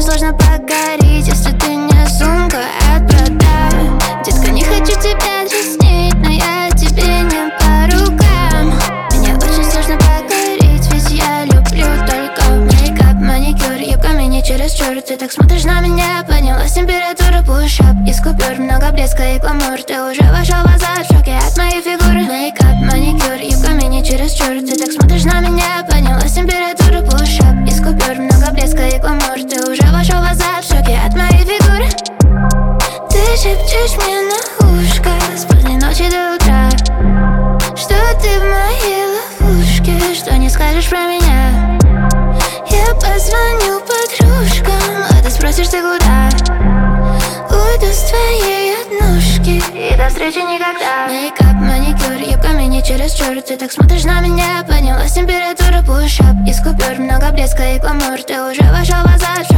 сложно поговорить, если ты не сумка от Прада. Детка, не хочу тебя дразнить, но я тебе не по рукам. Мне очень сложно поговорить, ведь я люблю только мейкап, маникюр, юбка мини чересчур. Ты так смотришь на меня, поднялась температура, пуш-ап из купюр, много блеска и гламур. Ты уже вошел в азарт, в шоке от моей фигуры. Мейкап, маникюр, юбка мини чересчур. Ты так смотришь на меня, поднялась температура, пуш-ап из купюр, много блеска и гламур. Ты уже вошел в азарт, в шоке от моей фигуры. Ты шепчешь мне на ушко с поздней ночи до утра, что ты в моей ловушке, что не скажешь про меня. Я позвоню подружкам, а ты спросишь, ты куда? Уйду с твоей однушки и до встречи никогда. Мейкап, маникюр, юбка мини чересчур. Ты так смотришь на меня, поднялась температура, пуш-ап из купюр, много блеска и гламур. Ты уже вошел в азарт,